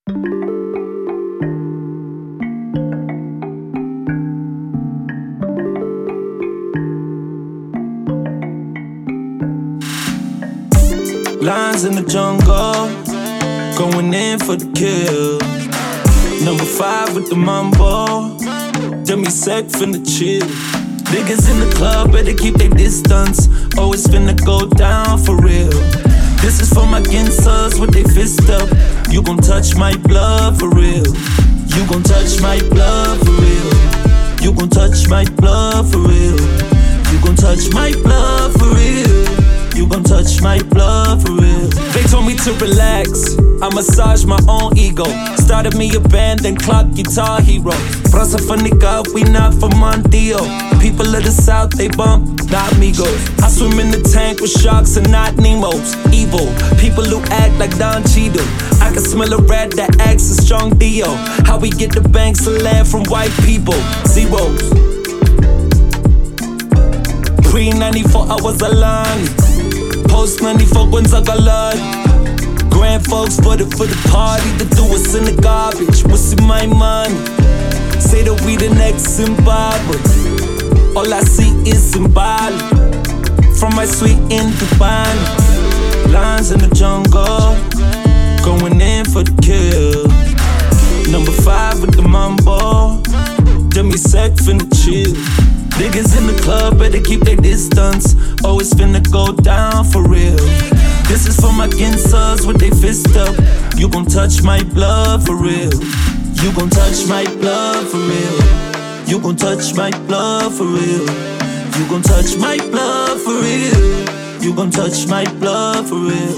Lions in the jungle, going in for the kill. Number 5 with the mambo, Demi Sec finna chill. Niggas in the club better keep their distance, always finna go down for real. This is for my ginsers with they fist up. You gon' touch my blood for real. You gon' touch my blood for real. You gon' touch my blood for real. You gon' touch my blood for real. You gon' touch my blood for real. They told me to relax, I massage my own ego. Started me a band, then clock Guitar Hero. Raza fanica, we not for Mondio. People of the South, they bump, not amigos. I swim in the tank with sharks and not Nemos. Evil, people who act like Don Cheadle. I can smell a rat that acts a strong Dio. How we get the banks of land from white people? Zeros. Pre-94, I was alone. Post-94, Gonzagalad. Grand folks for the party to do us in the garbage. What's in my money? Say that we the next Zimbabwe. All I see is symbolic. From my sweet in Dubai. Lions in the jungle, going in for the kill. Number 5 with the mambo, Demi Sec finna chill. Niggas in the club better keep their distance, always finna go down for real. This is for my ginsers with they fist up. You gon' touch my blood for real. You gon' touch my blood for real. You gon' touch my blood for real. You gon' touch my blood for real. You gon' touch my blood for real.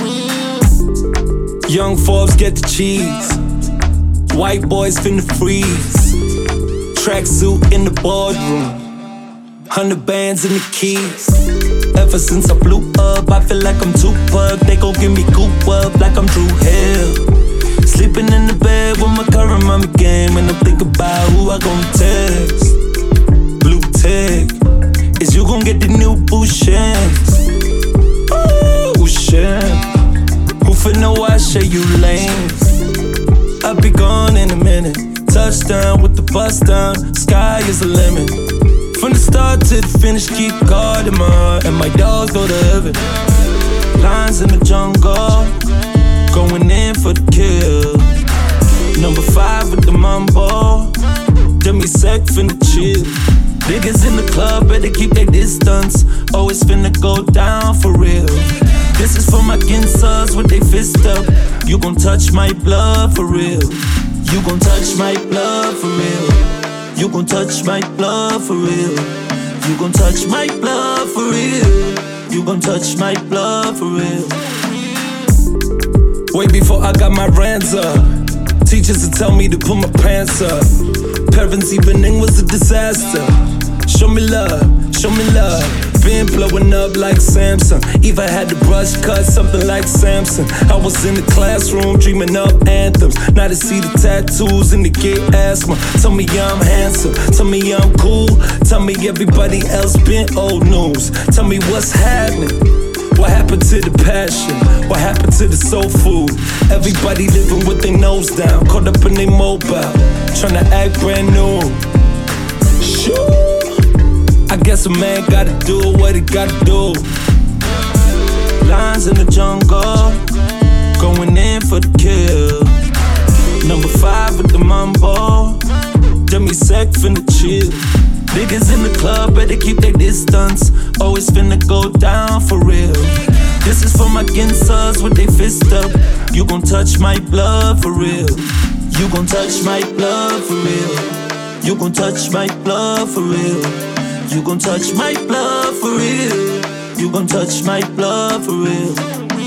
Young Forbes get the cheese. White boys finna freeze. Tracksuit in the boardroom. 100 bands in the keys. Ever since I blew up, I feel like I'm Tupac. They gon' give me goop up like I'm Drew Hill. Sleeping in the bed with my current mommy game, and I'm thinking about who I gon' text. Blue tick, is you gon' get the new Bouchons? Ooh, shit. Who finna wash you lanes? I'll be gone in a minute. Touchdown with the bust down, sky is the limit. From the start to the finish, keep guarding my heart, and my dogs go to heaven. Lions in the jungle, going in for the kill. Number 5 with the mambo, Demi Sec finna chill. Niggas in the club better keep their distance, always finna go down for real. This is for my ginsers with they fist up. You gon' touch my blood for real. You gon' touch my blood for real. You gon' touch my blood for real. You gon' touch my blood for real. You gon' touch my blood for real. Way before I got my rands up, teachers would tell me to put my pants up. Parents evening was a disaster. Show me love, show me love. Been blowing up like Samsung. Eva had the brush cut, something like Samson. I was in the classroom dreaming up anthems. Now to see the tattoos and to get asthma. Tell me I'm handsome, tell me I'm cool. Tell me everybody else been old news. Tell me what's happening. What happened to the passion? What happened to the soul food? Everybody living with their nose down, caught up in their mobile, tryna act brand new. Sure, I guess a man gotta do what he gotta do. Lions in the jungle, going in for the kill. Number 5 with the mambo, Demi Sec finna chill. Niggas in the club better keep their distance, always finna go down for real. This is for my ginsers with they fist up. You gon' touch my blood for real. You gon' touch my blood for real. You gon' touch my blood for real. You gon' touch my blood for real. You gon' touch my blood for real.